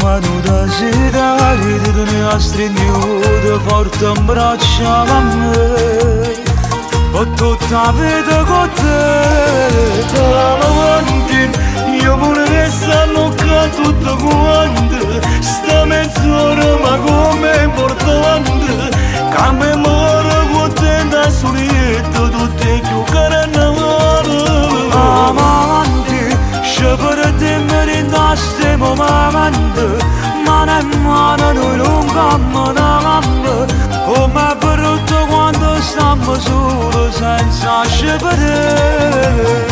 mano desideri di tenere stringiuto forte in braccia a me. Ho tutta la vita con te, te avanti, io pure che sanno che tutto quanto, sta mezz'ora ma come porto avanti, che me muore con te da solietto, tutte più carannavate. Amanti, se per te mi rindaste momento, mano in mano noi non camminavamo, come brutto quando stiamo solo senza scegliere.